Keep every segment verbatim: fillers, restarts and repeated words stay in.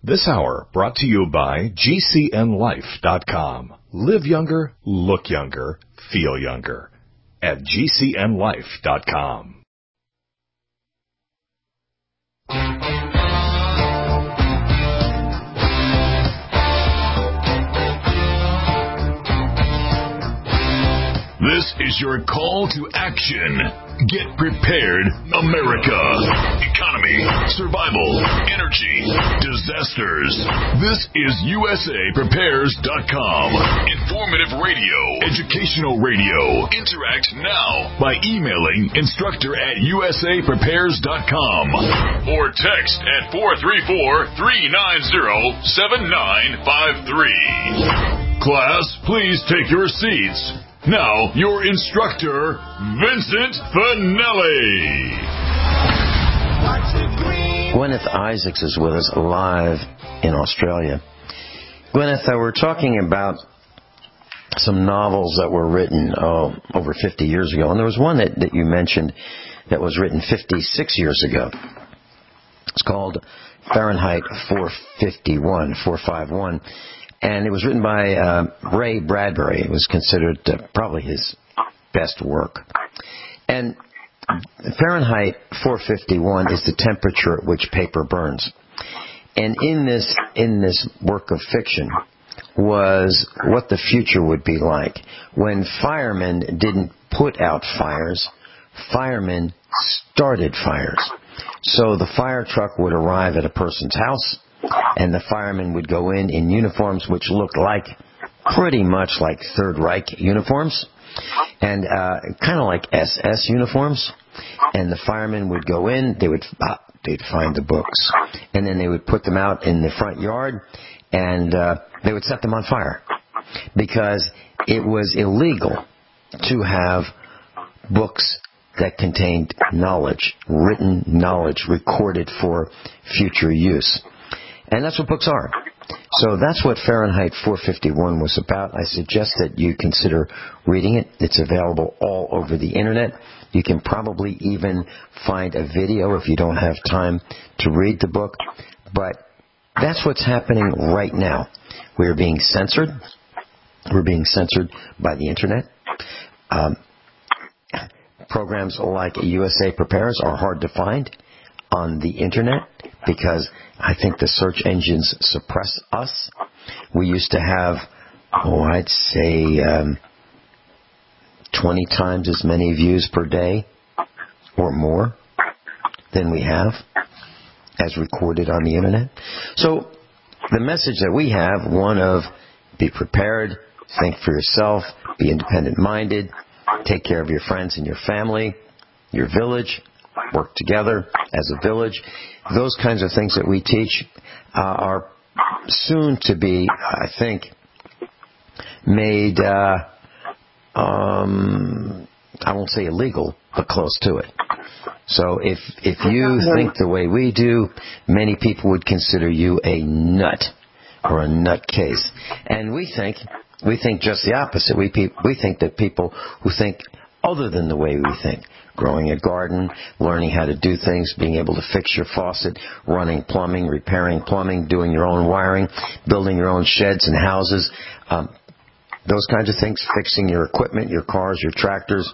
This hour brought to you by G C N life dot com. Live younger, look younger, feel younger at G C N life dot com. This is your call to action. Get prepared, America. Economy, survival, energy, disasters. This is U S A Prepares dot com. Informative radio, educational radio. Interact now by emailing instructor at U S A Prepares dot com or text at four three four, three nine zero, seven nine five three. Class, please take your seats. Now, your instructor, Vincent Finelli. Gwyneth Isaacs is with us live in Australia. Gwyneth, uh, we're talking about some novels that were written oh, over fifty years ago. And there was one that, that you mentioned that was written fifty-six years ago. It's called Fahrenheit four fifty-one, four fifty-one. And it was written by uh, Ray Bradbury. It was considered uh, probably his best work. And Fahrenheit four fifty-one is the temperature at which paper burns. And in this in this work of fiction was what the future would be like. When firemen didn't put out fires, firemen started fires. So the fire truck would arrive at a person's house, and the firemen would go in in uniforms which looked like, pretty much like Third Reich uniforms, and uh, kind of like S S uniforms. And the firemen would go in, they would uh, they'd find the books, and then they would put them out in the front yard, and uh, they would set them on fire, because it was illegal to have books that contained knowledge, written knowledge, recorded for future use. And that's what books are. So that's what Fahrenheit four fifty-one was about. I suggest that you consider reading it. It's available all over the Internet. You can probably even find a video if you don't have time to read the book. But that's what's happening right now. We're being censored. We're being censored by the Internet. Um, programs like U S A Prepares are hard to find on the Internet because I think the search engines suppress us. We used to have, oh, I'd say um, twenty times as many views per day or more than we have as recorded on the Internet. So the message that we have, one of be prepared, think for yourself, be independent-minded, take care of your friends and your family, your village, work together as a village. Those kinds of things that we teach uh, are soon to be, I think, made, uh, um, I won't say illegal, but close to it. So if if you think the way we do, many people would consider you a nut or a nutcase. And we think we think just the opposite. We pe- we think that people who think other than the way we think, growing a garden, learning how to do things, being able to fix your faucet, running plumbing, repairing plumbing, doing your own wiring, building your own sheds and houses, um, those kinds of things, fixing your equipment, your cars, your tractors.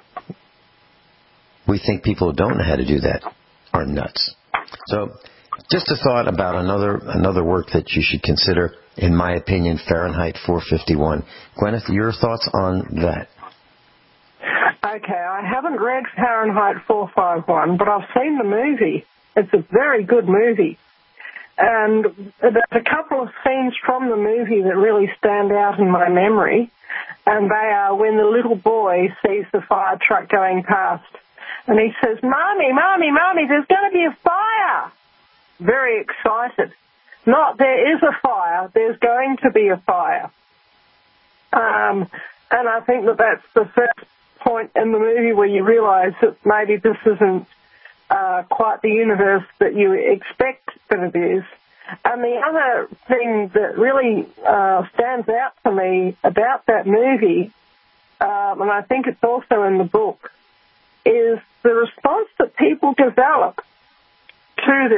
We think people who don't know how to do that are nuts. So just a thought about another another work that you should consider, in my opinion, Fahrenheit four fifty-one. Gwyneth, your thoughts on that? Okay, I haven't read Fahrenheit four fifty-one, but I've seen the movie. It's a very good movie. And there's a couple of scenes from the movie that really stand out in my memory, and they are when the little boy sees the fire truck going past, and he says, "Mommy, Mommy, Mommy, there's going to be a fire!" Very excited. Not there is a fire, there's going to be a fire. Um, and I think that that's the first point in the movie where you realise that maybe this isn't uh, quite the universe that you expect that it is. And the other thing that really uh, stands out to me about that movie, um, and I think it's also in the book, is the response that people develop to this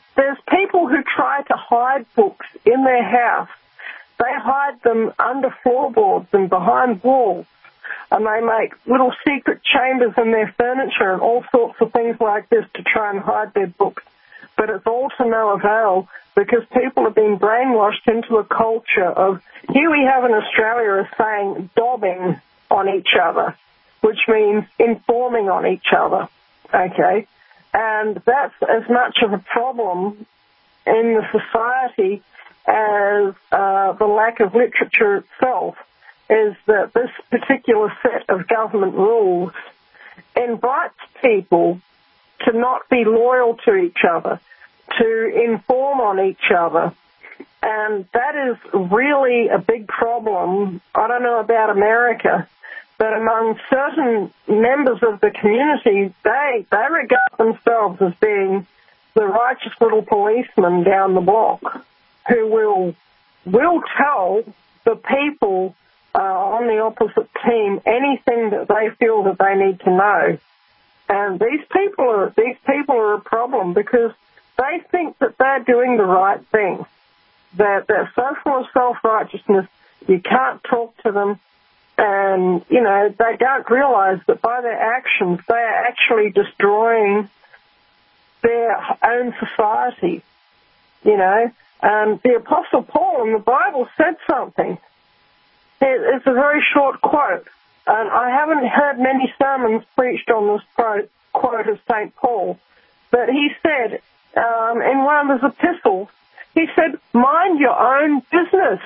there's people who try to hide books in their house. They hide them under floorboards and behind walls, and they make little secret chambers in their furniture and all sorts of things like this to try and hide their books. But it's all to no avail because people have been brainwashed into a culture of, here we have in Australia as saying dobbing on each other, which means informing on each other, okay? And that's as much of a problem in the society as uh, the lack of literature itself, is that this particular set of government rules invites people to not be loyal to each other, to inform on each other. And that is really a big problem. I don't know about America, but among certain members of the community, they, they regard themselves as being the righteous little policeman down the block who will will tell the people uh, on the opposite team anything that they feel that they need to know. And these people are these people are a problem because they think that they're doing the right thing. That they're so full of self-righteousness, you can't talk to them. And, you know, they don't realize that by their actions, they are actually destroying their own society, you know. And the Apostle Paul in the Bible said something. It's a very short quote. And I haven't heard many sermons preached on this quote, quote of Saint Paul. But he said, um, in one of his epistles, he said, mind your own business.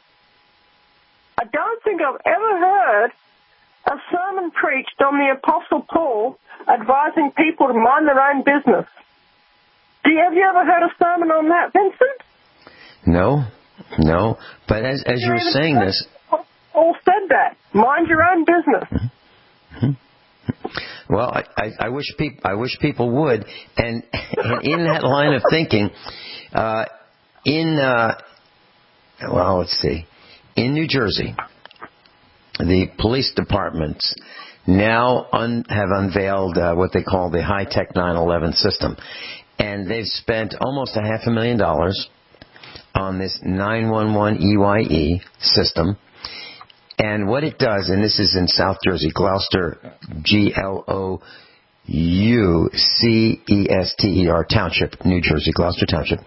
I don't think I've ever heard a sermon preached on the Apostle Paul advising people to mind their own business. Do you, have you ever heard a sermon on that, Vincent? No, no. But as as you were saying this, Paul said that. Mind your own business. Mm-hmm. Well, I, I, I wish people I wish people would, and, and in that line of thinking, uh, in uh, well, let's see, in New Jersey, the police departments now un, have unveiled uh, what they call the high-tech nine eleven system, and they've spent almost a half a million dollars on this nine one one E Y E system. And what it does, and this is in South Jersey, Gloucester, G L O U C E S T E R Township, New Jersey, Gloucester Township.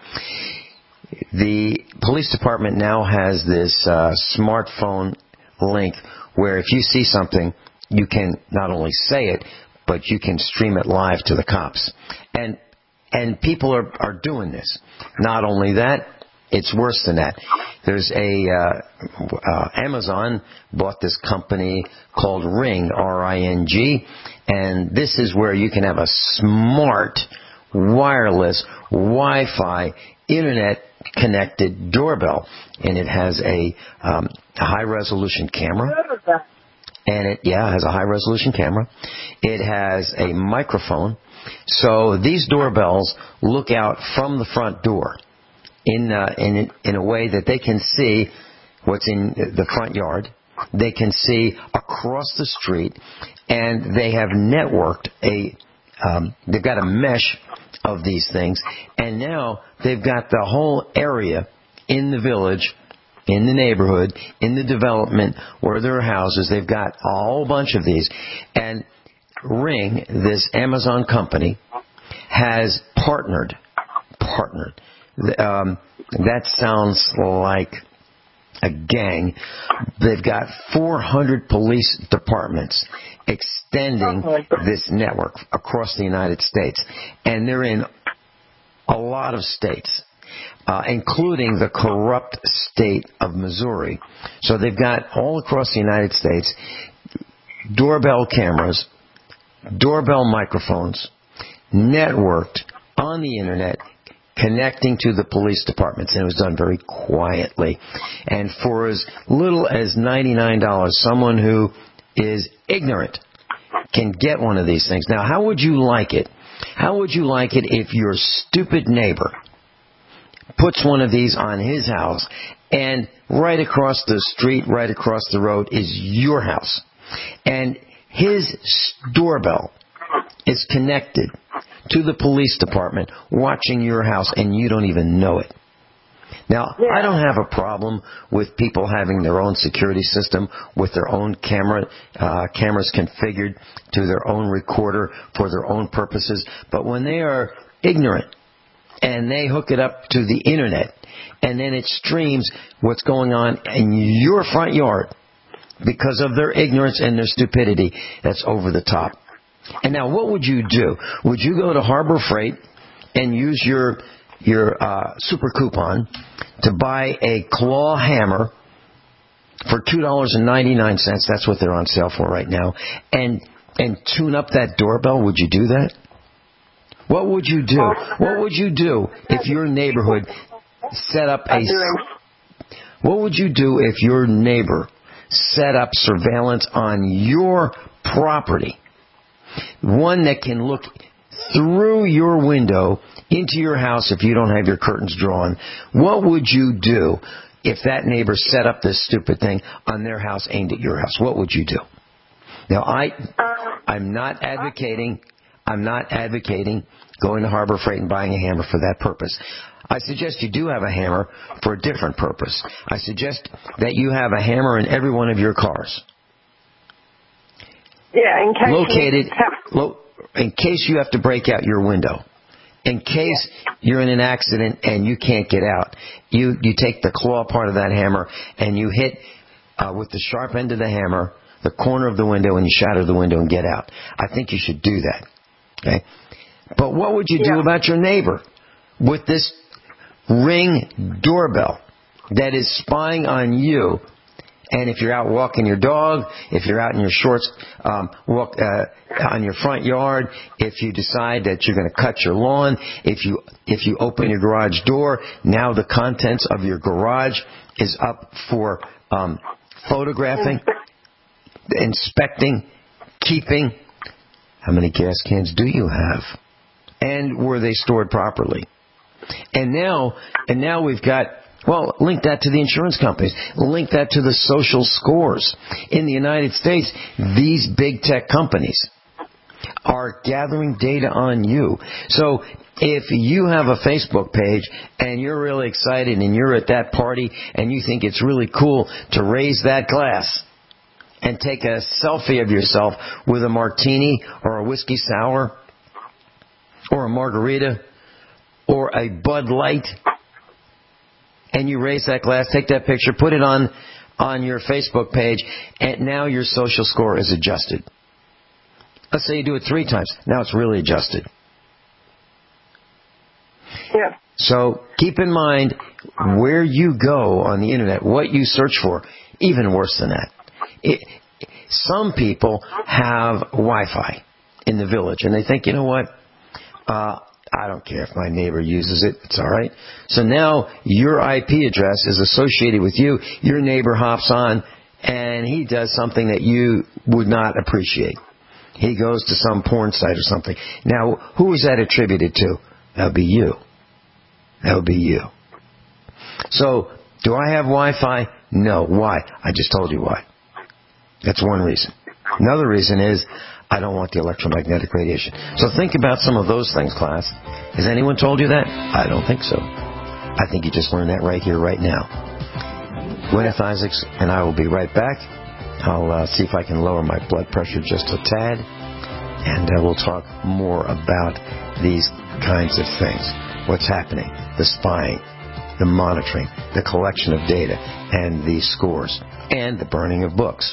The police department now has this uh, smartphone link where if you see something, you can not only say it, but you can stream it live to the cops. And and people are, are doing this. Not only that, it's worse than that. There's a uh, uh, Amazon bought this company called Ring, R I N G, and this is where you can have a smart, wireless, Wi-Fi, internet-connected doorbell, and it has a, um, a high-resolution camera. And it, yeah, has a high-resolution camera. It has a microphone. So these doorbells look out from the front door in uh, in in a way that they can see what's in the front yard. They can see across the street, and they have networked a. Um, they've got a mesh of these things, and now they've got the whole area in the village, in the neighborhood, in the development where there are houses. They've got a whole bunch of these, and Ring, this Amazon company, has partnered. Partnered. Um, that sounds like a gang. They've got four hundred police departments extending this network across the United States. And they're in a lot of states, uh, including the corrupt state of Missouri. So they've got all across the United States doorbell cameras, doorbell microphones, networked on the Internet, connecting to the police departments, and it was done very quietly. And for as little as ninety-nine dollars, someone who is ignorant can get one of these things. Now, how would you like it? How would you like it if your stupid neighbor puts one of these on his house, and right across the street, right across the road is your house, and his doorbell is connected to the police department watching your house and you don't even know it. Now, yeah. I don't have a problem with people having their own security system with their own camera, uh, cameras configured to their own recorder for their own purposes. But when they are ignorant and they hook it up to the internet and then it streams what's going on in your front yard because of their ignorance and their stupidity, that's over the top. And now what would you do? Would you go to Harbor Freight and use your your uh, super coupon to buy a claw hammer for two dollars and ninety-nine cents, that's what they're on sale for right now, and and tune up that doorbell? Would you do that? What would you do? What would you do if your neighborhood set up a... What would you do if your neighbor set up surveillance on your property? One that can look through your window into your house if you don't have your curtains drawn. What would you do if that neighbor set up this stupid thing on their house aimed at your house? What would you do? Now, I, I'm not advocating, I'm not advocating going to Harbor Freight and buying a hammer for that purpose. I suggest you do have a hammer for a different purpose. I suggest that you have a hammer in every one of your cars. Yeah, in case located, lo- in case you have to break out your window. In case you're in an accident and you can't get out, you, you take the claw part of that hammer and you hit uh, with the sharp end of the hammer the corner of the window and you shatter the window and get out. I think you should do that. Okay? But what would you do yeah. about your neighbor with this Ring doorbell that is spying on you? And if you're out walking your dog, if you're out in your shorts, um, walk uh, on your front yard, if you decide that you're going to cut your lawn, if you if you open your garage door, now the contents of your garage is up for um, photographing, inspecting, keeping. How many gas cans do you have? And were they stored properly? And now, and now we've got. Well, link that to the insurance companies. Link that to the social scores. In the United States, these big tech companies are gathering data on you. So if you have a Facebook page and you're really excited and you're at that party and you think it's really cool to raise that glass and take a selfie of yourself with a martini or a whiskey sour or a margarita or a Bud Light, and you raise that glass, take that picture, put it on on your Facebook page, and now your social score is adjusted. Let's say you do it three times. Now it's really adjusted. Yeah. So keep in mind where you go on the internet, what you search for. Even worse than that. It, some people have Wi-Fi in the village, and they think, you know what, uh, I don't care if my neighbor uses it. It's all right. So now your I P address is associated with you. Your neighbor hops on, and he does something that you would not appreciate. He goes to some porn site or something. Now, who is that attributed to? That would be you. That would be you. So, do I have Wi-Fi? No. Why? I just told you why. That's one reason. Another reason is I don't want the electromagnetic radiation. So think about some of those things, class. Has anyone told you that? I don't think so. I think you just learned that right here, right now. Gwyneth Isaacs and I will be right back. I'll uh, see if I can lower my blood pressure just a tad, and uh, we'll talk more about these kinds of things. What's happening, the spying, the monitoring, the collection of data, and the scores, and the burning of books.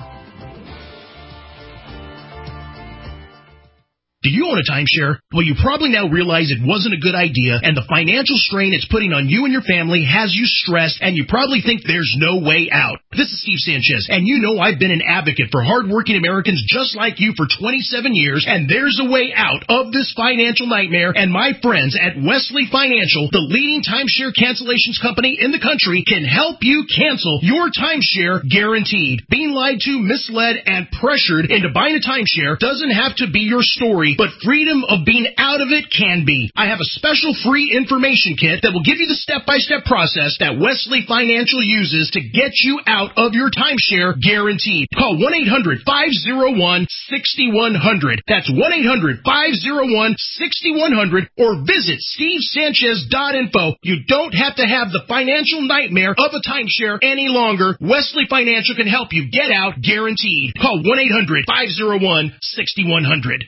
Do you own a timeshare? Well, you probably now realize it wasn't a good idea, and the financial strain it's putting on you and your family has you stressed, and you probably think there's no way out. This is Steve Sanchez, and you know I've been an advocate for hardworking Americans just like you for twenty-seven years, and there's a way out of this financial nightmare, and my friends at Wesley Financial, the leading timeshare cancellations company in the country, can help you cancel your timeshare guaranteed. Being lied to, misled, and pressured into buying a timeshare doesn't have to be your story. but freedom of being out of it can be. I have a special free information kit that will give you the step-by-step process that Wesley Financial uses to get you out of your timeshare guaranteed. Call one eight hundred five oh one six one zero zero. That's one eight hundred five oh one six one zero zero or visit steve sanchez dot info. You don't have to have the financial nightmare of a timeshare any longer. Wesley Financial can help you get out guaranteed. Call one eight hundred five oh one six one zero zero.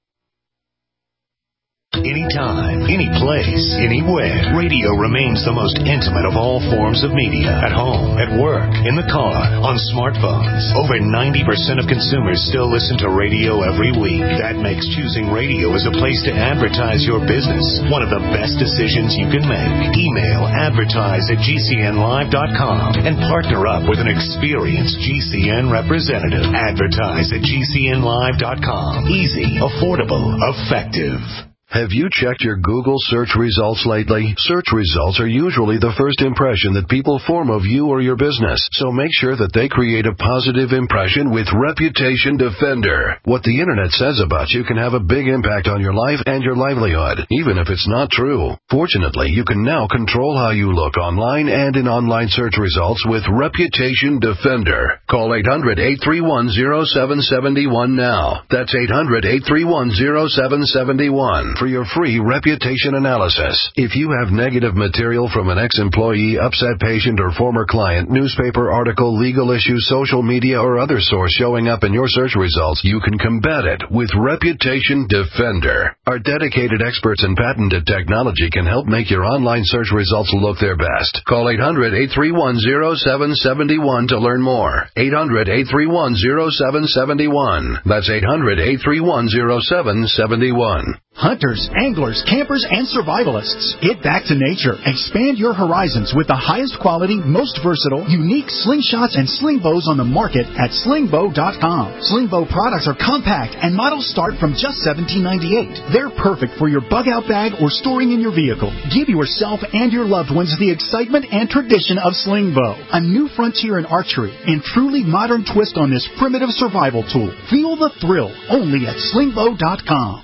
Anytime, any place, anywhere. Radio remains the most intimate of all forms of media. At home, at work, in the car, on smartphones. Over ninety percent of consumers still listen to radio every week. That makes choosing radio as a place to advertise your business one of the best decisions you can make. Email advertise at g c n live dot com and partner up with an experienced G C N representative. Advertise at g c n live dot com. Easy, affordable, effective. Have you checked your Google search results lately? Search results are usually the first impression that people form of you or your business, so make sure that they create a positive impression with Reputation Defender. What the internet says about you can have a big impact on your life and your livelihood, even if it's not true. Fortunately, you can now control how you look online and in online search results with Reputation Defender. Call eight hundred eight three one oh seven seven one now. That's eight hundred eight three one oh seven seven one. For your free reputation analysis. If you have negative material from an ex-employee, upset patient, or former client, newspaper article, legal issue, social media, or other source showing up in your search results, you can combat it with Reputation Defender. Our dedicated experts in patented technology can help make your online search results look their best. Call eight hundred eight three one oh seven seven one to learn more. eight hundred eight three one oh seven seven one. That's eight hundred eight three one oh seven seven one. Hunters, anglers, campers, and survivalists. Get back to nature. Expand your horizons with the highest quality, most versatile, unique slingshots and sling bows on the market at sling bow dot com. Sling bow products are compact and models start from just seventeen ninety-eight. They're perfect for your bug-out bag or storing in your vehicle. Give yourself and your loved ones the excitement and tradition of sling bow, a new frontier in archery and truly modern twist on this primitive survival tool. Feel the thrill only at sling bow dot com.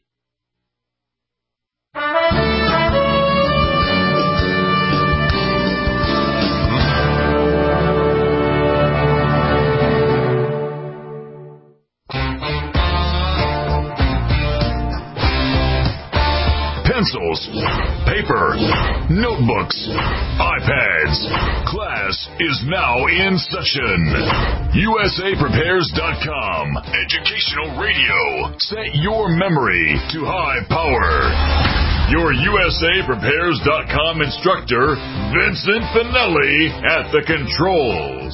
Pencils, paper, notebooks, iPads. Class is now in session. U S A Prepares dot com. Educational radio. Set your memory to high power. Your U S A Prepares dot com instructor, Vincent Finelli, at the controls.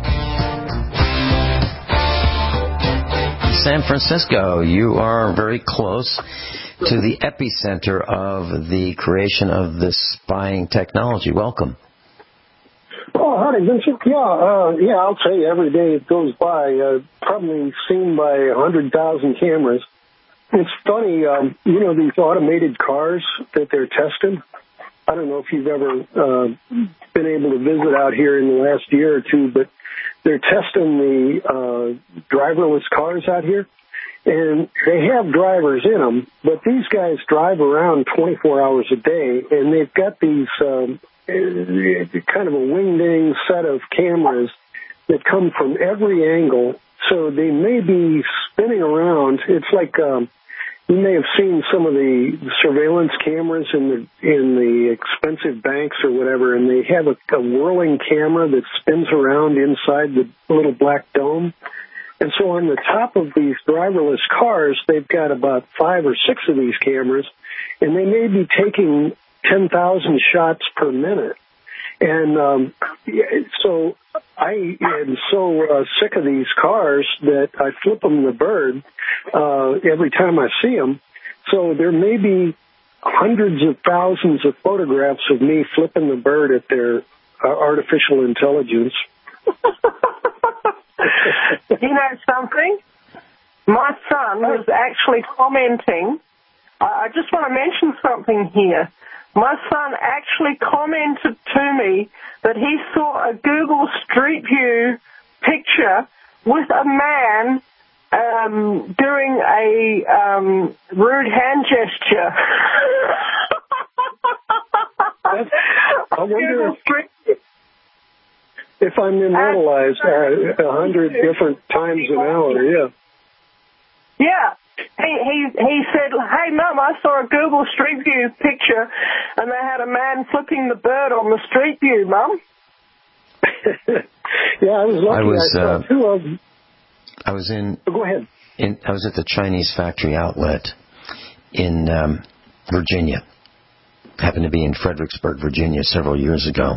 San Francisco, you are very close to the epicenter of the creation of this spying technology. Welcome. Oh, howdy, Vincent. Yeah, uh, yeah, I'll tell you, every day it goes by, uh, probably seen by a hundred thousand cameras. It's funny, um, you know, these automated cars that they're testing. I don't know if you've ever uh, been able to visit out here in the last year or two, but they're testing the uh, driverless cars out here. And they have drivers in them, but these guys drive around twenty-four hours a day, and they've got these um, kind of a wing-ding set of cameras that come from every angle. So they may be spinning around. It's like um, you may have seen some of the surveillance cameras in the in the expensive banks or whatever, and they have a, a whirling camera that spins around inside the little black dome. And so on the top of these driverless cars, they've got about five or six of these cameras, and they may be taking ten thousand shots per minute. And um, so I am so uh, sick of these cars that I flip them the bird uh, every time I see them. So there may be hundreds of thousands of photographs of me flipping the bird at their uh, artificial intelligence. You know something? My son was actually commenting. I just want to mention something here. My son actually commented to me that he saw a Google Street View picture with a man um, doing a um, rude hand gesture. I wonder if, if I'm immortalized uh, a hundred different times an hour, yeah. Yeah. He, he, he said, hey, Mum, I saw a Google Street View picture, and they had a man flipping the bird on the Street View, Mum. Yeah, I was lucky. I was, I saw uh, two of them. I was in, oh, go ahead. in. I was at the Chinese factory outlet in um, Virginia. Happened to be in Fredericksburg, Virginia, several years ago,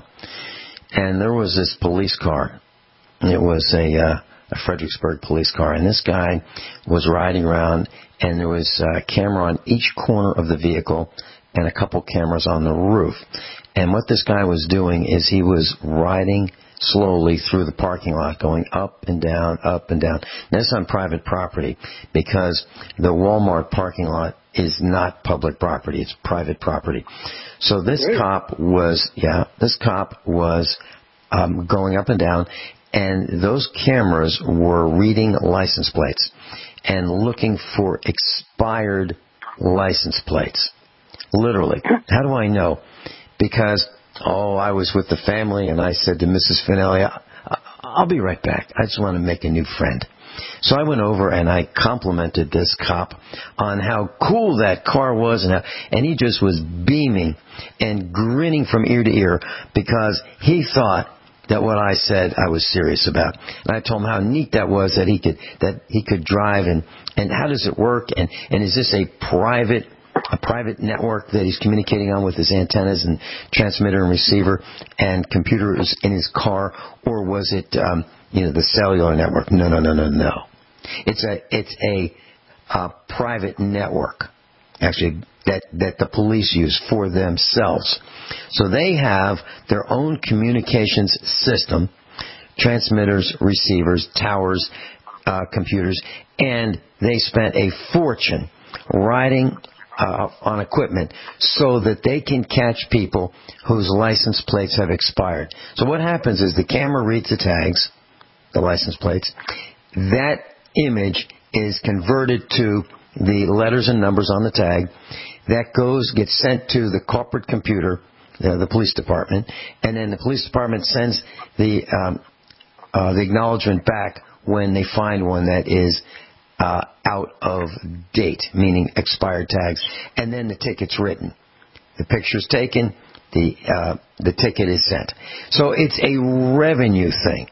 and there was this police car. It was a, uh, a Fredericksburg police car, and this guy was riding around, and there was a camera on each corner of the vehicle, and a couple cameras on the roof. And what this guy was doing is he was riding slowly through the parking lot, going up and down, up and down. And this is on private property, because the Walmart parking lot is not public property, it's private property. So this Great. cop was, yeah, this cop was um, going up and down, and those cameras were reading license plates and looking for expired license plates. Literally. How do I know? Because, oh, I was with the family, and I said to Missus Finelli, I'll be right back. I just want to make a new friend. So I went over and I complimented this cop on how cool that car was, and how, and he just was beaming and grinning from ear to ear because he thought that what I said I was serious about. And I told him how neat that was, that he could that he could drive, and, and how does it work, and, and is this a private a private network that he's communicating on with his antennas and transmitter and receiver and computers in his car, or was it um, you know the cellular network? No, no, no, no, no. It's a it's a uh, private network, actually, that that the police use for themselves. So they have their own communications system, transmitters, receivers, towers, uh, computers, and they spent a fortune riding Uh, on equipment so that they can catch people whose license plates have expired. So what happens is the camera reads the tags, the license plates. That image is converted to the letters and numbers on the tag. That goes, gets sent to the corporate computer, uh, the police department, and then the police department sends the um, uh, the acknowledgement back when they find one that is Uh, out of date, meaning expired tags, and then the ticket's written. The picture's taken, the uh, the ticket is sent. So it's a revenue thing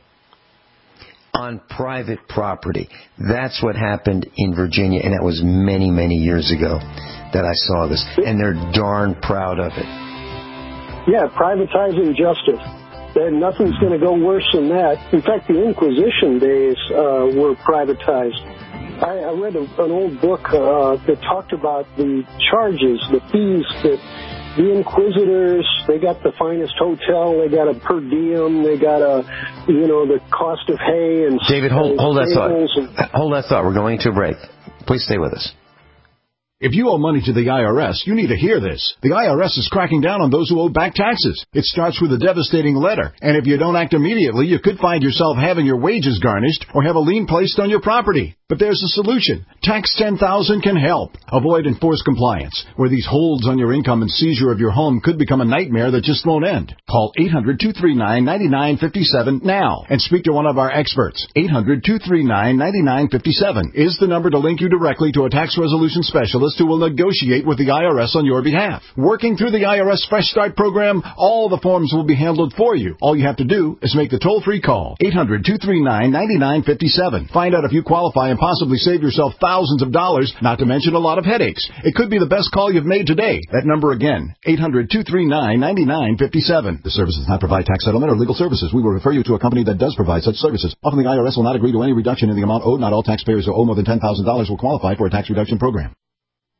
on private property. That's what happened in Virginia, and that was many, many years ago that I saw this, and they're darn proud of it. Yeah, privatizing justice. And nothing's going to go worse than that. In fact, the Inquisition days uh, were privatized. I, I read a, an old book uh, that talked about the charges, the fees that the inquisitors, they got the finest hotel, they got a per diem, they got a, you know, the cost of hay and... David, hold, hold that thought. And, hold that thought. We're going to a break. Please stay with us. If you owe money to the I R S, you need to hear this. The I R S is cracking down on those who owe back taxes. It starts with a devastating letter, and if you don't act immediately, you could find yourself having your wages garnished or have a lien placed on your property. But there's a solution. Tax ten thousand can help. Avoid enforced compliance, where these holds on your income and seizure of your home could become a nightmare that just won't end. Call eight hundred, two three nine, nine nine five seven now and speak to one of our experts. eight hundred, two three nine, nine nine five seven is the number to link you directly to a tax resolution specialist who will negotiate with the I R S on your behalf. Working through the I R S Fresh Start program, all the forms will be handled for you. All you have to do is make the toll-free call. eight hundred, two three nine, nine nine five seven. Find out if you qualify and possibly save yourself thousands of dollars, not to mention a lot of headaches. It could be the best call you've made today. That number again, eight hundred, two three nine, nine nine five seven. The service does not provide tax settlement or legal services. We will refer you to a company that does provide such services. Often the I R S will not agree to any reduction in the amount owed. Not all taxpayers who owe more than ten thousand dollars will qualify for a tax reduction program.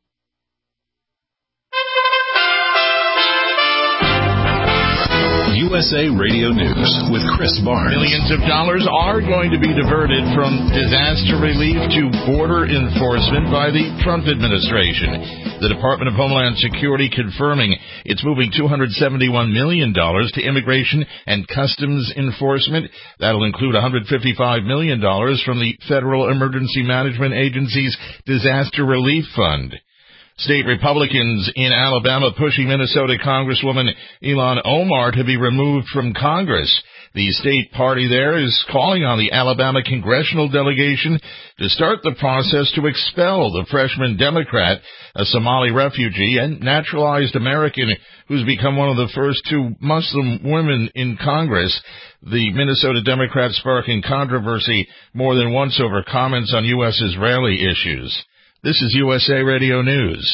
U U S A Radio News with Chris Barnes. Millions of dollars are going to be diverted from disaster relief to border enforcement by the Trump administration. The Department of Homeland Security confirming it's moving two hundred seventy-one million dollars to immigration and customs enforcement. That'll include one hundred fifty-five million dollars from the Federal Emergency Management Agency's Disaster Relief Fund. State Republicans in Alabama pushing Minnesota Congresswoman Ilhan Omar to be removed from Congress. The state party there is calling on the Alabama congressional delegation to start the process to expel the freshman Democrat, a Somali refugee and naturalized American who's become one of the first two Muslim women in Congress. The Minnesota Democrats sparking controversy more than once over comments on U S Israeli issues. This is U S A Radio News.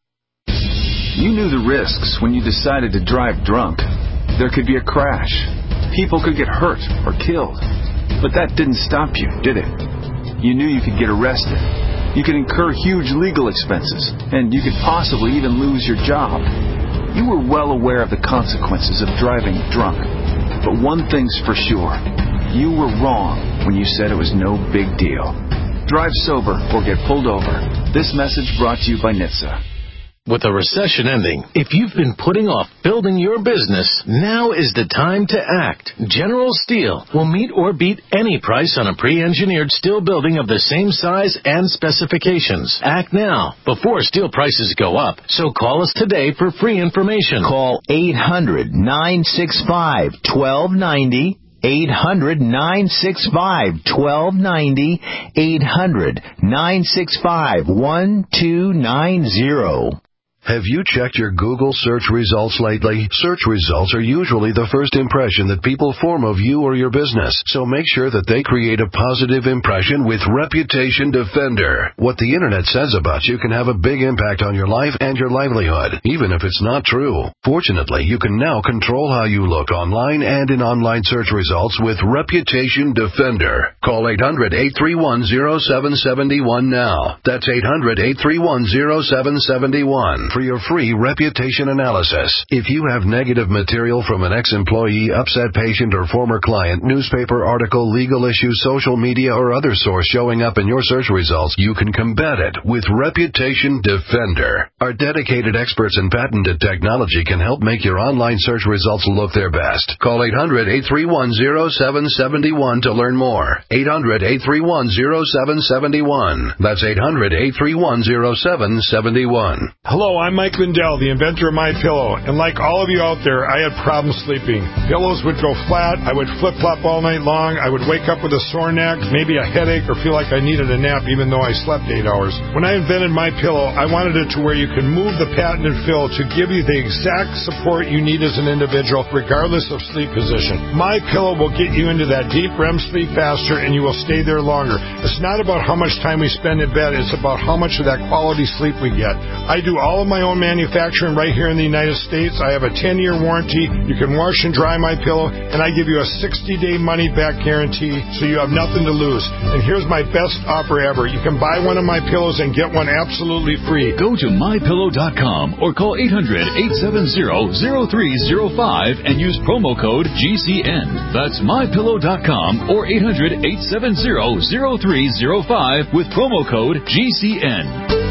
You knew the risks when you decided to drive drunk. There could be a crash. People could get hurt or killed. But that didn't stop you, did it? You knew you could get arrested. You could incur huge legal expenses, and you could possibly even lose your job. You were well aware of the consequences of driving drunk. But one thing's for sure. You were wrong when you said it was no big deal. Drive sober or get pulled over. This message brought to you by N H T S A. With a recession ending, if you've been putting off building your business, now is the time to act. General Steel will meet or beat any price on a pre-engineered steel building of the same size and specifications. Act now, before steel prices go up. So call us today for free information. Call eight hundred, nine six five, one two nine zero. eight hundred, nine six five, one two nine zero. eight hundred, nine six five, one two nine zero. Have you checked your Google search results lately? Search results are usually the first impression that people form of you or your business, so make sure that they create a positive impression with Reputation Defender. What the Internet says about you can have a big impact on your life and your livelihood, even if it's not true. Fortunately, you can now control how you look online and in online search results with Reputation Defender. Call eight hundred, eight three one, zero seven seven one now. That's eight hundred, eight three one, zero seven seven one. For your free reputation analysis. If you have negative material from an ex-employee, upset patient, or former client, newspaper article, legal issue, social media, or other source showing up in your search results, you can combat it with Reputation Defender. Our dedicated experts in patented technology can help make your online search results look their best. Call eight hundred, eight three one, zero seven seven one to learn more. eight hundred, eight three one, zero seven seven one. That's eight hundred, eight three one, zero seven seven one. Hello, I'm Mike Lindell, the inventor of MyPillow, and like all of you out there, I had problems sleeping. Pillows would go flat, I would flip-flop all night long, I would wake up with a sore neck, maybe a headache, or feel like I needed a nap even though I slept eight hours. When I invented MyPillow, I wanted it to where you can move the patented fill to give you the exact support you need as an individual, regardless of sleep position. MyPillow will get you into that deep R E M sleep faster, and you will stay there longer. It's not about how much time we spend in bed, it's about how much of that quality sleep we get. I do all of my own manufacturing right here in the United States. I have a ten-year warranty. You can wash and dry my pillow, and I give you a sixty-day money-back guarantee, so you have nothing to lose. And here's my best offer ever. You can buy one of my pillows and get one absolutely free. Go to my pillow dot com or call eight hundred, eight seven zero, zero three zero five and use promo code G C N. That's my pillow dot com or eight hundred, eight seven zero, zero three zero five with promo code G C N.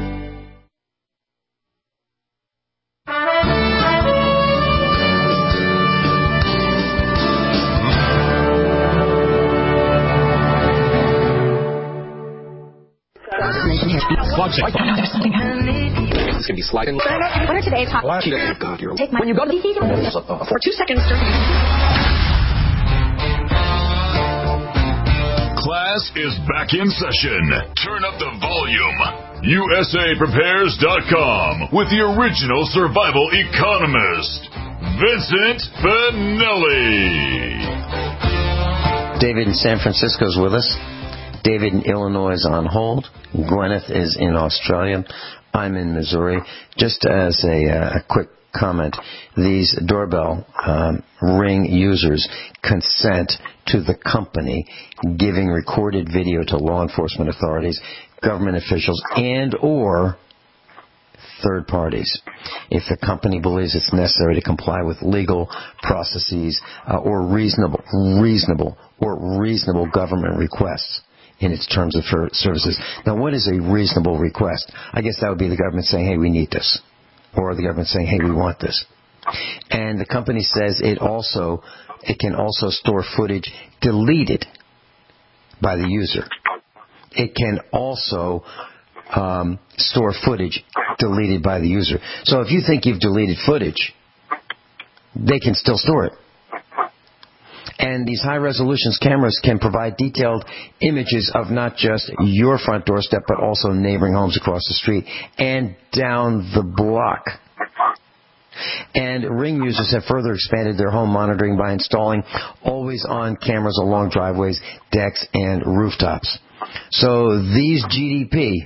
It's going to be sliding. What are today's hot? Take my. When you go to the for two seconds. Class is back in session. Turn up the volume. U S A Prepares dot com with the original survival economist, Vincent Finelli. David in San Francisco is with us. David in Illinois is on hold. Gwyneth is in Australia. I'm in Missouri. Just as a, uh, a quick comment, these doorbell um, Ring users consent to the company giving recorded video to law enforcement authorities, government officials, and or third parties. If the company believes it's necessary to comply with legal processes uh, or reasonable, reasonable, or reasonable government requests in its terms of services. Now, what is a reasonable request? I guess that would be the government saying, hey, we need this. Or the government saying, hey, we want this. And the company says it also, it can also store footage deleted by the user. It can also um, store footage deleted by the user. So if you think you've deleted footage, they can still store it. And these high-resolution cameras can provide detailed images of not just your front doorstep, but also neighboring homes across the street and down the block. And Ring users have further expanded their home monitoring by installing always-on cameras along driveways, decks, and rooftops. So these G D P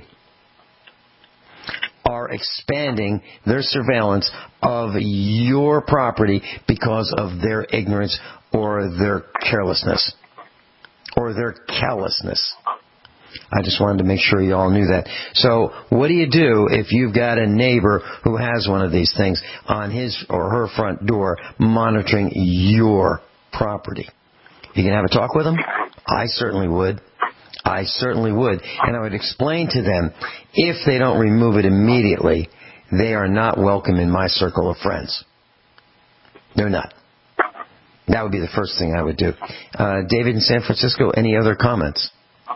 are expanding their surveillance of your property because of their ignorance or their carelessness or their callousness. I just wanted to make sure you all knew that. So what do you do if you've got a neighbor who has one of these things on his or her front door monitoring your property? You can have a talk with them? I certainly would. I certainly would. And I would explain to them, if they don't remove it immediately, they are not welcome in my circle of friends. They're not. That would be the first thing I would do. Uh, David in San Francisco, any other comments?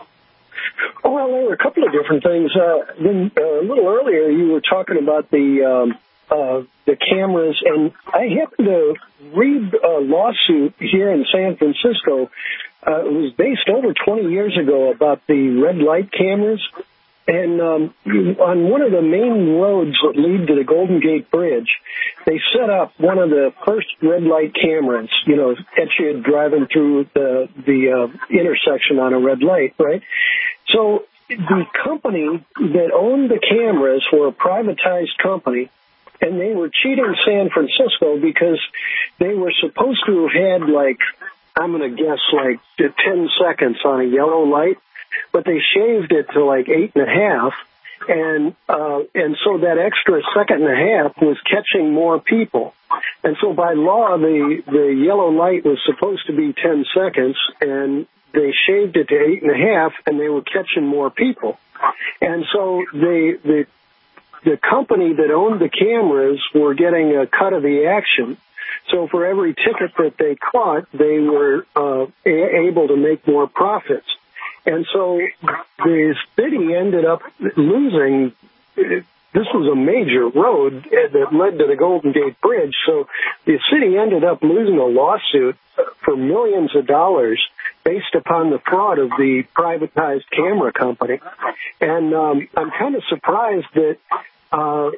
Well, there were a couple of different things. Uh, then, uh, a little earlier, you were talking about the um, uh, the cameras, and I happened to read a lawsuit here in San Francisco. Uh, it was based over twenty years ago about the red light cameras. And um, on one of the main roads that lead to the Golden Gate Bridge, they set up one of the first red light cameras, you know, catch you driving through the, the uh, intersection on a red light, right? So the company that owned the cameras were a privatized company, and they were cheating San Francisco because they were supposed to have had, like, I'm going to guess, like ten seconds on a yellow light. But they shaved it to like eight and a half, and uh, and so that extra second and a half was catching more people. And so by law, the the yellow light was supposed to be ten seconds, and they shaved it to eight and a half, and they were catching more people. And so the the the company that owned the cameras were getting a cut of the action. So for every ticket that they caught, they were uh, a- able to make more profits. And so the city ended up losing. This was a major road that led to the Golden Gate Bridge. So the city ended up losing a lawsuit for millions of dollars based upon the fraud of the privatized camera company. And um, I'm kind of surprised that uh,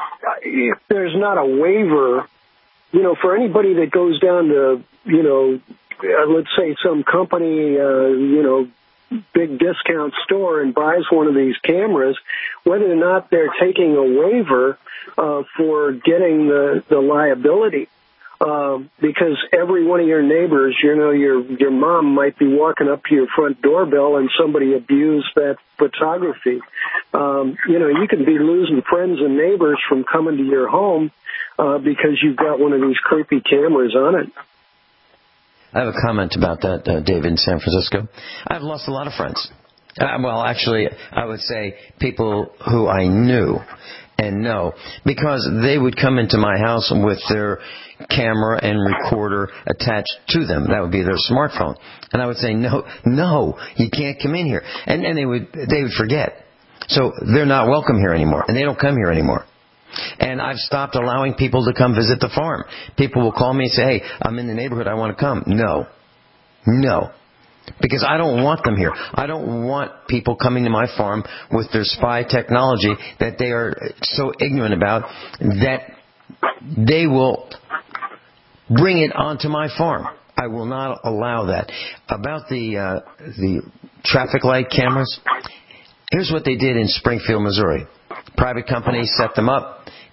if there's not a waiver, you know, for anybody that goes down to, you know, uh, let's say some company, uh, you know, big discount store and buys one of these cameras, whether or not they're taking a waiver uh, for getting the, the liability. Um, because every one of your neighbors, you know, your your mom might be walking up to your front doorbell and somebody abused that photography. Um, you know, you could be losing friends and neighbors from coming to your home uh, because you've got one of these creepy cameras on it. I have a comment about that, uh, David, in San Francisco. I've lost a lot of friends. Uh, well, actually, I would say people who I knew and know, because they would come into my house with their camera and recorder attached to them. That would be their smartphone. And I would say, no, no, you can't come in here. And, and they would they would forget. So they're not welcome here anymore, and they don't come here anymore. And I've stopped allowing people to come visit the farm. People will call me and say, hey, I'm in the neighborhood, I want to come. No. No. Because I don't want them here. I don't want people coming to my farm with their spy technology that they are so ignorant about that they will bring it onto my farm. I will not allow that. About the uh, the traffic light cameras, here's what they did in Springfield, Missouri. Private company set them up,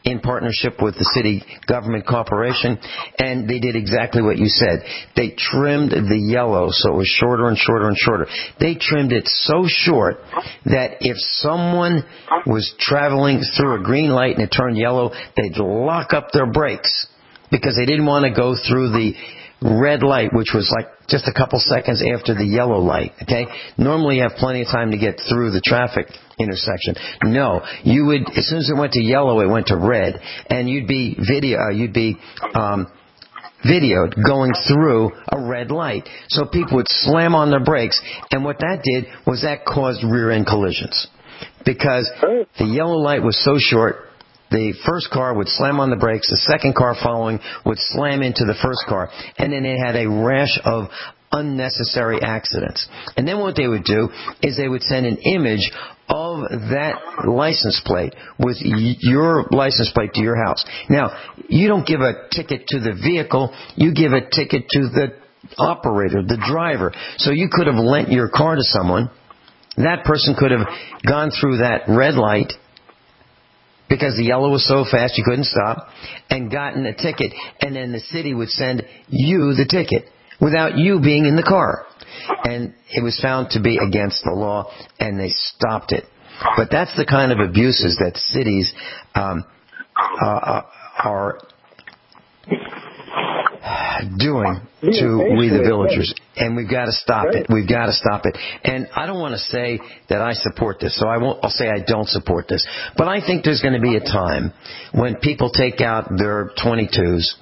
in partnership with the city government corporation, and they did exactly what you said. They trimmed the yellow so it was shorter and shorter and shorter. They trimmed it so short that if someone was traveling through a green light and it turned yellow, they'd lock up their brakes because they didn't want to go through the red light, which was like just a couple seconds after the yellow light, okay? Normally you have plenty of time to get through the traffic intersection. No, you would, as soon as it went to yellow, it went to red, and you'd be video, uh, you'd be, um, videoed going through a red light. So people would slam on their brakes, and what that did was that caused rear-end collisions. Because the yellow light was so short, the first car would slam on the brakes, the second car following would slam into the first car, and then it had a rash of unnecessary accidents. And then what they would do is they would send an image of that license plate with your license plate to your house. Now, you don't give a ticket to the vehicle, you give a ticket to the operator, the driver. So you could have lent your car to someone. That person could have gone through that red light because the yellow was so fast you couldn't stop, and gotten a ticket, and then the city would send you the ticket without you being in the car. And it was found to be against the law, and they stopped it. But that's the kind of abuses that cities um, uh, are doing to we the villagers, and we've got to stop it. We've got to stop it. And I don't want to say that I support this, so I won't. I'll say I don't support this. But I think there's going to be a time when people take out their twenty-twos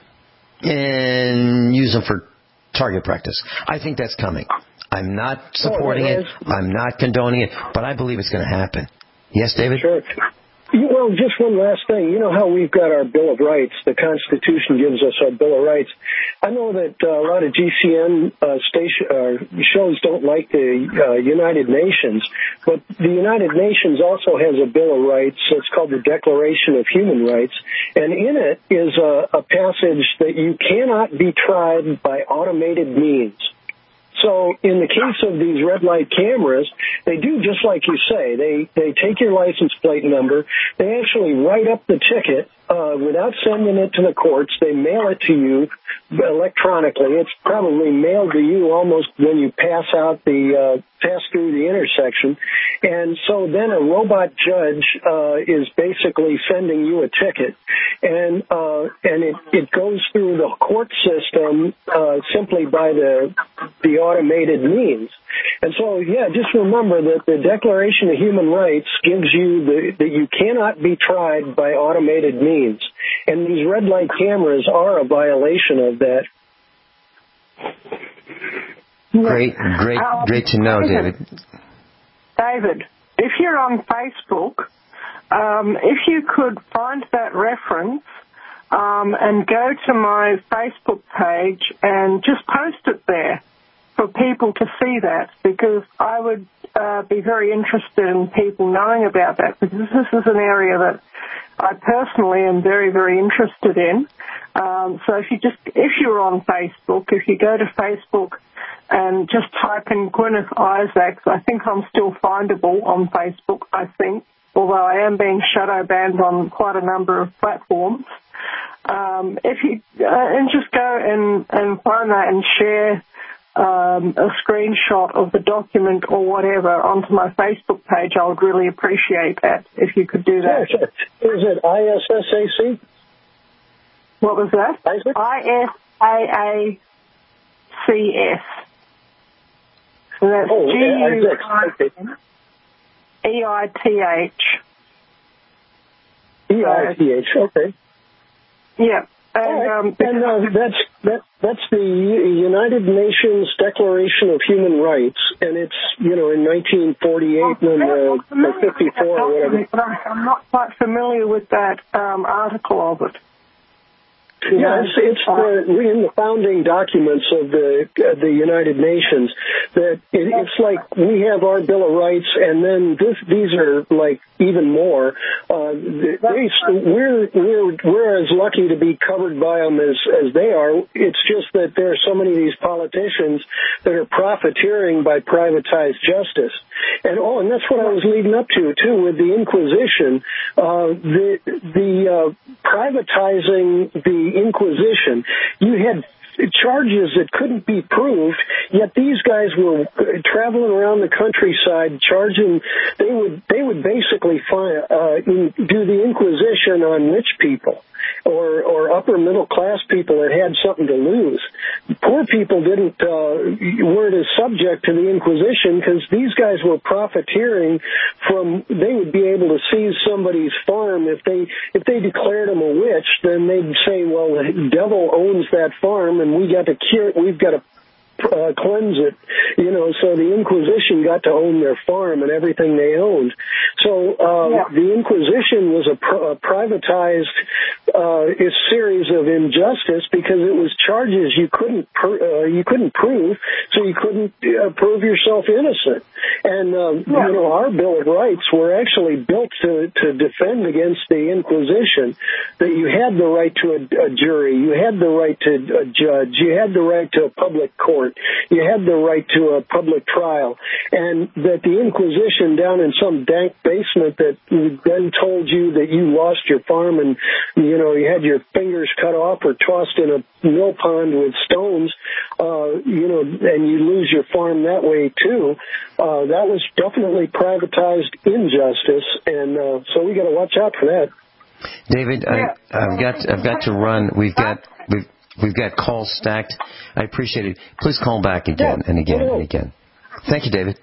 and use them for target practice. I think that's coming. I'm not supporting it. I'm not condoning it, but I believe it's going to happen. Yes, David? Sure. Well, just one last thing. You know how we've got our Bill of Rights. The Constitution gives us our Bill of Rights. I know that uh, a lot of G C N uh, station uh, shows don't like the uh, United Nations, but the United Nations also has a Bill of Rights. It's called the Declaration of Human Rights, and in it is a, a passage that you cannot be tried by automated means. So in the case of these red light cameras, they do just like you say. They they take your license plate number. They actually write up the ticket uh, without sending it to the courts. They mail it to you electronically. It's probably mailed to you almost when you pass out the uh, pass through the intersection. And so then a robot judge uh, is basically sending you a ticket, and uh, and it, it goes through the court system uh, simply by the the automated means. And so, yeah, just remember that the Declaration of Human Rights gives you the, that you cannot be tried by automated means. And these red light cameras are a violation of that. Great, great, um, great to know, David. David, if you're on Facebook, um, if you could find that reference um, and go to my Facebook page and just post it there for people to see that, because I would uh, be very interested in people knowing about that, because this is an area that I personally am very, very interested in. Um, so if you just, if you're on Facebook, if you go to Facebook and just type in Gwyneth Isaacs, I think I'm still findable on Facebook, I think, although I am being shadow banned on quite a number of platforms. Um, if you, uh, and just go and, and find that and share Um, a screenshot of the document or whatever onto my Facebook page, I would really appreciate that if you could do that. Yeah, sure. Is it I S S A C? What was that? Isaac? I S A A C S. So that's oh, G U E I T H. E I T H, okay. Yeah. And, right. um, and uh, that's that, that's the United Nations Declaration of Human Rights, and it's, you know, in nineteen forty-eight when uh, or fifty-four or whatever. But I'm not quite familiar with that um, article of it. Yeah, it's, it's the, in the founding documents of the uh, the United Nations that it, it's like we have our Bill of Rights, and then this, these are like even more. Uh, they, we're we're we're as lucky to be covered by them as as they are. It's just that there are so many of these politicians that are profiteering by privatized justice. And oh, and that's what I was leading up to too with the Inquisition. Uh, the the uh, privatizing the Inquisition, you had charges that couldn't be proved, yet these guys were traveling around the countryside charging. They would they would basically find, uh, in, do the Inquisition on rich people or or upper middle class people that had something to lose. Poor people didn't uh, weren't as subject to the Inquisition because these guys were profiteering from. They would be able to seize somebody's farm if they if they declared them a witch. Then they'd say, well, the devil owns that farm, and we got to cure. We've got to Uh, cleanse it, you know, so the Inquisition got to own their farm and everything they owned. So uh, yeah. the Inquisition was a, pr- a privatized uh, a series of injustice because it was charges you couldn't pr- uh, you couldn't prove, so you couldn't uh, prove yourself innocent. And uh, yeah. you know, our Bill of Rights were actually built to to defend against the Inquisition. That you had the right to a, a jury, you had the right to a judge, you had the right to a public court. You had the right to a public trial, and that the Inquisition down in some dank basement that then told you that you lost your farm and, you know, you had your fingers cut off or tossed in a mill pond with stones, uh, you know, and you lose your farm that way too. Uh, that was definitely privatized injustice, and uh, so we got to watch out for that. David, I, I've got I've got to run. We've got we've. We've got calls stacked. I appreciate it. Please call back again and again and again. Thank you, David.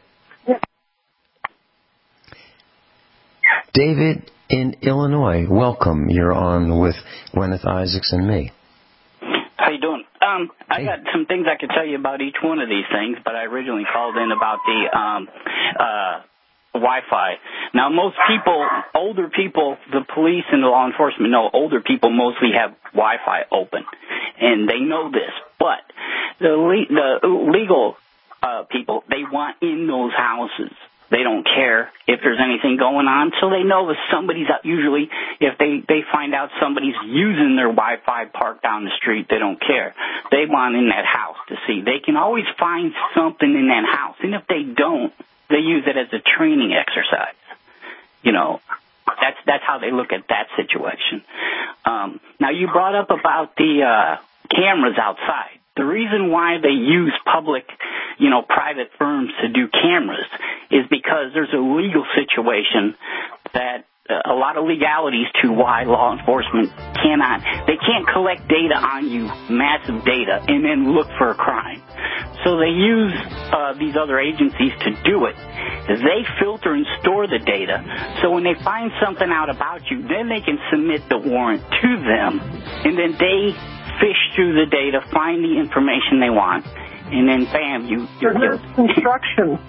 David in Illinois, welcome. You're on with Gwyneth Isaacs and me. How you doing? Um, I got some things I could tell you about each one of these things, but I originally called in about the um, uh, Wi-Fi. Now, most people, older people, the police and the law enforcement know older people mostly have Wi-Fi open, and they know this. But the le- the legal uh, people, they want in those houses. They don't care if there's anything going on, so they know if somebody's out. Usually, if they, they find out somebody's using their Wi-Fi parked down the street, they don't care. They want in that house to see. They can always find something in that house, and if they don't, they use it as a training exercise. You know, that's that's how they look at that situation. Um, now, you brought up about the uh, cameras outside. The reason why they use public, you know, private firms to do cameras is because there's a legal situation that uh, a lot of legalities to why law enforcement cannot, they can't collect data on you, massive data, and then look for a crime. So they use uh, these other agencies to do it. They filter and store the data. So when they find something out about you, then they can submit the warrant to them, and then they fish through the data, find the information they want, and then bam, you, you're There's construction.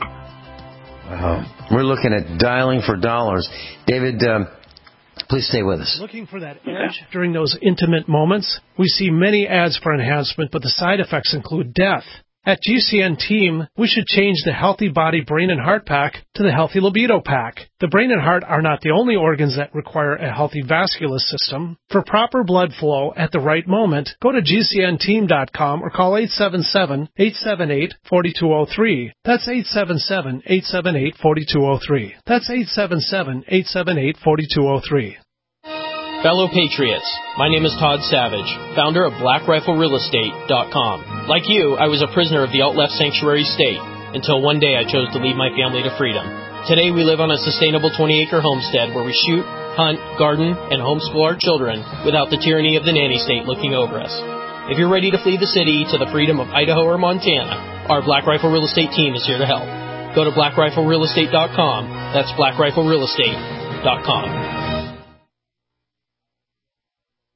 Wow. We're looking at dialing for dollars. David, um, please stay with us. Looking for that edge during those intimate moments, we see many ads for enhancement, but the side effects include death. At G C N Team, we should change the Healthy Body, Brain, and Heart Pack to the Healthy Libido Pack. The brain and heart are not the only organs that require a healthy vascular system. For proper blood flow at the right moment, go to G C N team dot com or call eight seven seven, eight seven eight, four two zero three. That's eight seven seven, eight seven eight, four two zero three. That's eight seven seven, eight seven eight, four two zero three. Fellow Patriots, my name is Todd Savage, founder of Black Rifle Real Estate dot com. Like you, I was a prisoner of the alt-left sanctuary state until one day I chose to lead my family to freedom. Today we live on a sustainable twenty-acre homestead where we shoot, hunt, garden, and homeschool our children without the tyranny of the nanny state looking over us. If you're ready to flee the city to the freedom of Idaho or Montana, our Black Rifle Real Estate team is here to help. Go to Black Rifle Real Estate dot com. That's Black Rifle Real Estate dot com.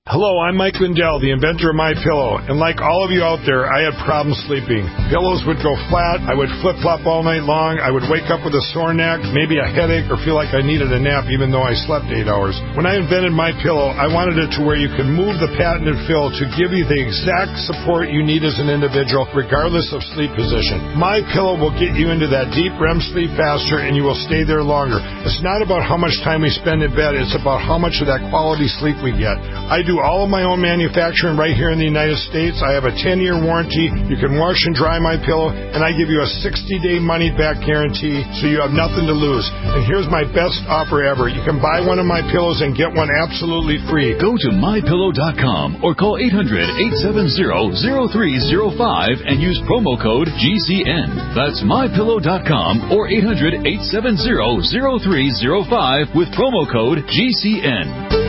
Hello, I'm Mike Lindell, the inventor of MyPillow, and like all of you out there, I had problems sleeping. Pillows would go flat, I would flip-flop all night long, I would wake up with a sore neck, maybe a headache, or feel like I needed a nap even though I slept eight hours. When I invented MyPillow, I wanted it to where you could move the patented fill to give you the exact support you need as an individual, regardless of sleep position. MyPillow will get you into that deep R E M sleep faster, and you will stay there longer. It's not about how much time we spend in bed, it's about how much of that quality sleep we get. I do all of my own manufacturing right here in the United States. I have a ten-year warranty. You can wash and dry my pillow, and I give you a sixty-day money-back guarantee, so you have nothing to lose. And here's my best offer ever. You can buy one of my pillows and get one absolutely free. Go to my pillow dot com or call eight hundred, eight seven zero, zero three zero five and use promo code G C N. That's my pillow dot com or eight hundred, eight seven zero, zero three zero five with promo code G C N.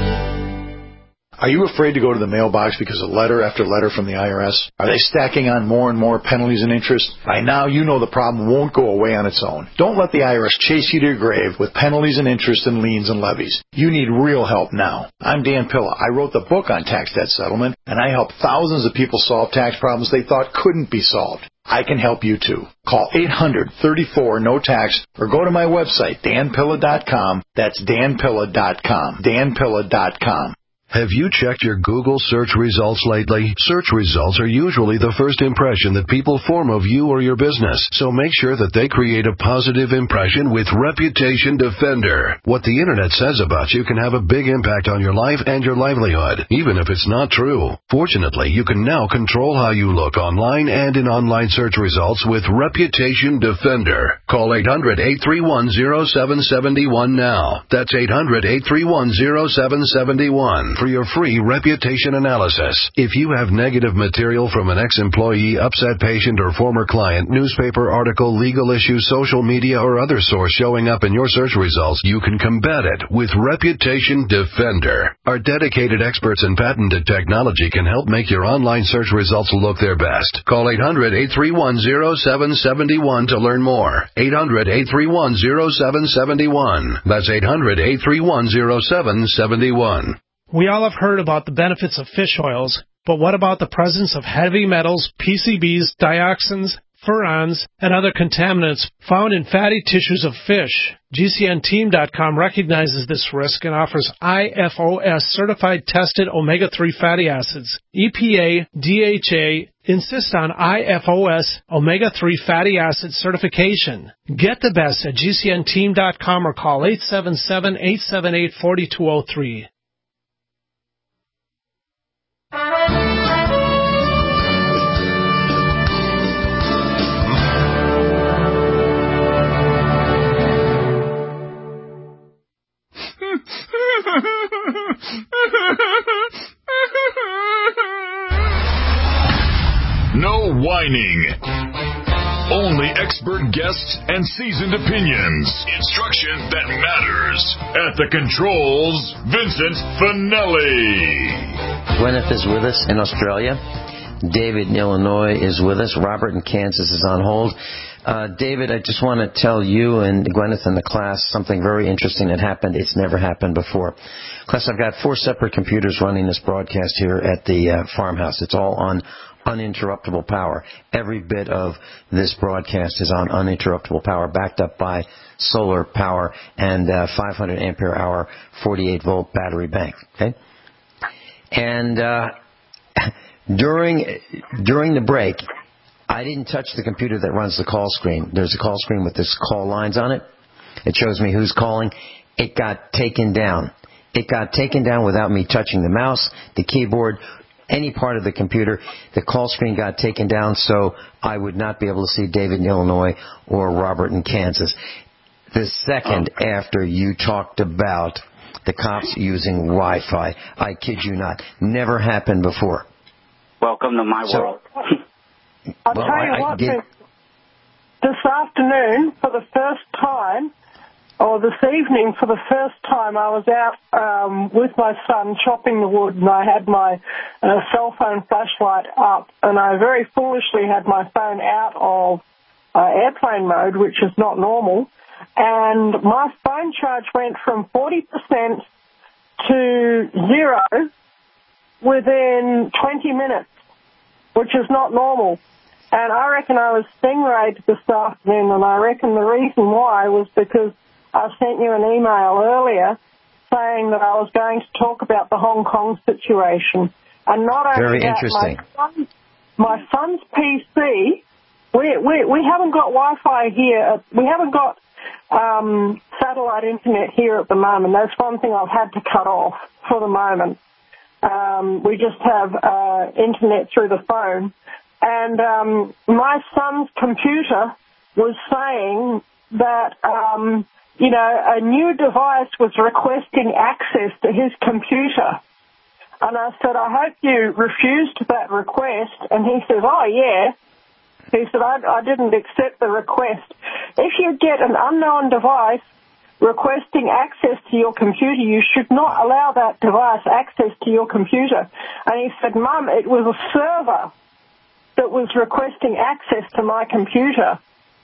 Are you afraid to go to the mailbox because of letter after letter from the I R S? Are they stacking on more and more penalties and interest? By now, you know the problem won't go away on its own. Don't let the I R S chase you to your grave with penalties and interest and liens and levies. You need real help now. I'm Dan Pilla. I wrote the book on tax debt settlement, and I help thousands of people solve tax problems they thought couldn't be solved. I can help you too. Call eight hundred, thirty-four, no tax or go to my website, dan pilla dot com. That's dan pilla dot com. dan pilla dot com. Have you checked your Google search results lately? Search results are usually the first impression that people form of you or your business, so make sure that they create a positive impression with Reputation Defender. What the Internet says about you can have a big impact on your life and your livelihood, even if it's not true. Fortunately, you can now control how you look online and in online search results with Reputation Defender. Call eight hundred, eight three one, zero seven seven one now. That's eight hundred, eight three one, zero seven seven one. For your free reputation analysis. If you have negative material from an ex-employee, upset patient, or former client, newspaper article, legal issue, social media, or other source showing up in your search results, you can combat it with Reputation Defender. Our dedicated experts in patented technology can help make your online search results look their best. Call eight hundred, eight three one, zero seven seven one to learn more. eight hundred, eight three one, zero seven seven one. That's eight hundred, eight three one, zero seven seven one. We all have heard about the benefits of fish oils, but what about the presence of heavy metals, P C Bs, dioxins, furans, and other contaminants found in fatty tissues of fish? G C N team dot com recognizes this risk and offers I F O S-certified tested omega three fatty acids. E P A, D H A insist on I F O S omega three fatty acid certification. Get the best at G C N team dot com or call eight seven seven, eight seven eight, four two zero three. No whining. Only expert guests and seasoned opinions. Instruction that matters. At the controls, Vincent Finelli. Gwyneth is with us in Australia. David in Illinois is with us. Robert in Kansas is on hold. Uh, David, I just want to tell you and Gwyneth and the class something very interesting that happened. It's never happened before. Class, I've got four separate computers running this broadcast here at the uh, farmhouse. It's all on uninterruptible power. Every bit of this broadcast is on uninterruptible power, backed up by solar power and uh, five hundred ampere hour, forty-eight volt battery bank. Okay, and uh, during during the break, I didn't touch the computer that runs the call screen. There's a call screen with this call lines on it. It shows me who's calling. It got taken down. It got taken down without me touching the mouse, the keyboard, any part of the computer. The call screen got taken down, so I would not be able to see David in Illinois or Robert in Kansas. The second after you talked about the cops using Wi-Fi, I kid you not, never happened before. Welcome to my so, world. I'll well, tell you I, I what, did... this afternoon, for the first time, or this evening, for the first time, I was out um, with my son chopping the wood, and I had my uh, cell phone flashlight up, and I very foolishly had my phone out of uh, airplane mode, which is not normal, and my phone charge went from forty percent to zero within twenty minutes, which is not normal. And I reckon I was stingrayed this afternoon, and I reckon the reason why was because I sent you an email earlier saying that I was going to talk about the Hong Kong situation. And not only Very that, interesting. my, son, my son's P C, we, we, we haven't got Wi-Fi here. We haven't got um, satellite internet here at the moment. That's one thing I've had to cut off for the moment. Um, we just have uh, internet through the phone. And um, my son's computer was saying that, um, you know, a new device was requesting access to his computer. And I said, I hope you refused that request. And he says, oh, yeah. He said, I, I didn't accept the request. If you get an unknown device requesting access to your computer, you should not allow that device access to your computer. And he said, Mum, it was a server that was requesting access to my computer.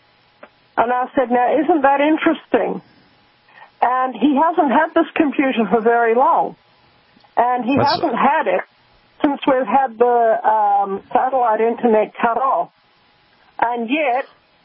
And I said, now, isn't that interesting? And he hasn't had this computer for very long. And he What's hasn't had it since we've had the um, satellite internet cut off. And yet,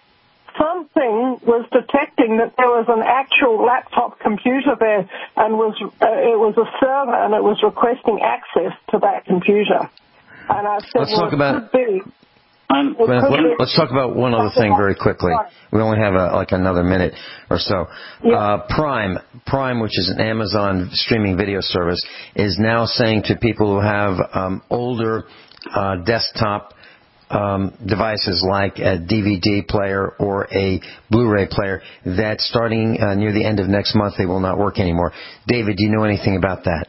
something was detecting that there was an actual laptop computer there, and was uh, it was a server, and it was requesting access to that computer. And I said, Let's well, talk about- it could be. Um, It could be. let's talk about one other thing very quickly. We only have a, like another minute or so. Yeah. Uh, Prime, Prime, which is an Amazon streaming video service, is now saying to people who have um, older uh, desktop um, devices like a D V D player or a Blu-ray player that starting uh, near the end of next month they will not work anymore. David, do you know anything about that?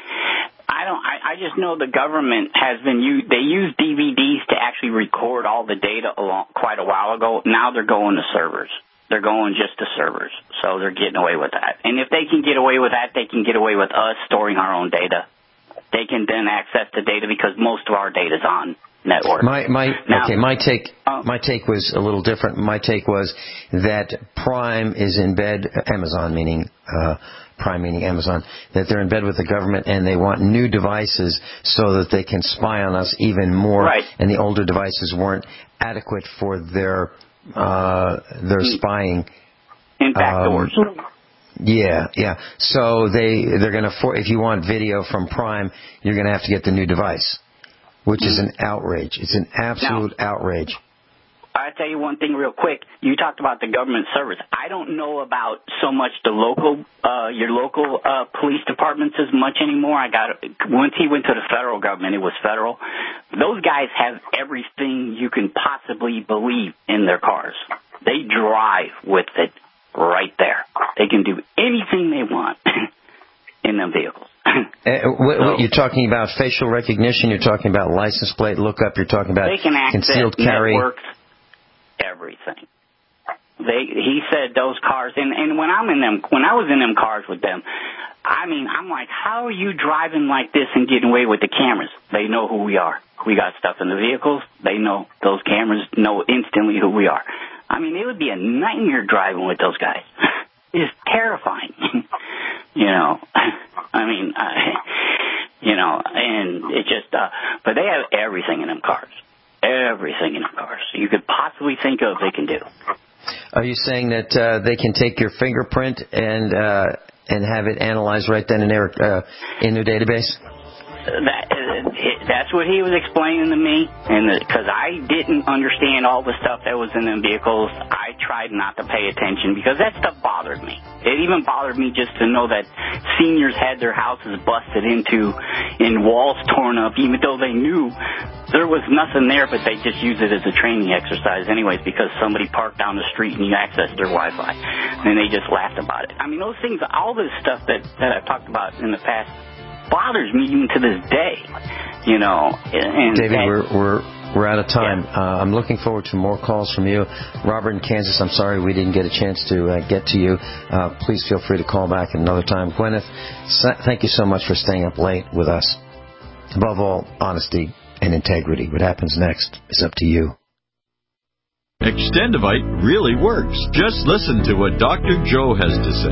I don't. I, I just know the government has been used. They use D V Ds to actually record all the data along, quite a while ago. Now they're going to servers. They're going just to servers. So they're getting away with that. And if they can get away with that, they can get away with us storing our own data. They can then access the data because most of our data is on network. My my now, okay. My take uh, my take was a little different. My take was that Prime is in bed. Amazon meaning. Uh, Prime meaning Amazon, that they're in bed with the government and they want new devices so that they can spy on us even more. Right. And the older devices weren't adequate for their uh, their spying. In backdoors. Um, yeah, yeah. So they they're going to for if you want video from Prime, you're going to have to get the new device, which mm-hmm. is an outrage. It's an absolute now, outrage. I'll tell you one thing real quick. You talked about the government service. I don't know about so much the local, uh, your local uh, police departments as much anymore. I got once he went to the federal government, it was federal. Those guys have everything you can possibly believe in their cars. They drive with it right there. They can do anything they want in them vehicles. Uh, what, what, you're talking about facial recognition. You're talking about license plate lookup. You're talking about they can access concealed carry. Networks, everything. They, he said those cars, and, and when I'm in them, when I was in them cars with them, I mean, I'm like, how are you driving like this and getting away with the cameras? They know who we are. We got stuff in the vehicles. They know, those cameras know instantly who we are. I mean, it would be a nightmare driving with those guys. It's terrifying. You know, I mean, I, you know, and it just, uh, but they have everything in them cars. Everything in them cars you could possibly think of, they can do. Are you saying that uh, they can take your fingerprint and uh, and have it analyzed right then and there uh, in their database? That, uh, that's what he was explaining to me, and because I didn't understand all the stuff that was in them vehicles, I tried not to pay attention because that stuff bothered me. It even bothered me just to know that seniors had their houses busted into and walls torn up, even though they knew there was nothing there, but they just used it as a training exercise anyways because somebody parked down the street and you accessed their Wi-Fi, and they just laughed about it. I mean, those things, all this stuff that, that I've talked about in the past bothers me even to this day, you know. And, David, and, we're we're we're out of time. Yeah. Uh, I'm looking forward to more calls from you. Robert in Kansas, I'm sorry we didn't get a chance to uh, get to you. Uh, please feel free to call back at another time. Gwyneth, thank you so much for staying up late with us. Above all, honesty and integrity. What happens next is up to you. Extendivite really works. Just listen to what Doctor Joe has to say.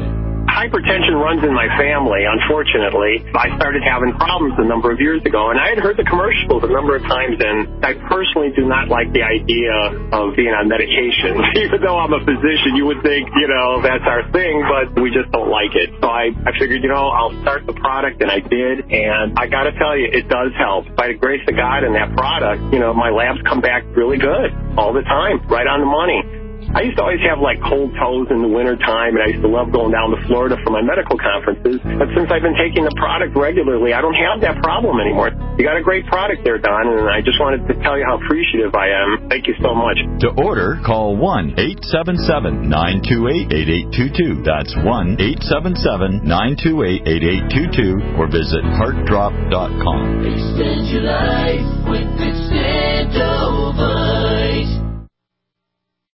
Hypertension runs in my family, unfortunately. I started having problems a number of years ago, and I had heard the commercials a number of times, and I personally do not like the idea of being on medication. Even though I'm a physician, you would think, you know, that's our thing, but we just don't like it. So I, I figured, you know, I'll start the product, and I did, and I got to tell you, it does help. By the grace of God and that product, you know, my labs come back really good all the time, right on the money. I used to always have, like, cold toes in the wintertime, and I used to love going down to Florida for my medical conferences. But since I've been taking the product regularly, I don't have that problem anymore. You got a great product there, Don, and I just wanted to tell you how appreciative I am. Thank you so much. To order, call one eight seven seven, nine two eight, eight eight two two. That's one eight seven seven, nine two eight, eight eight two two, or visit heart drop dot com. Extend your life with Extendo.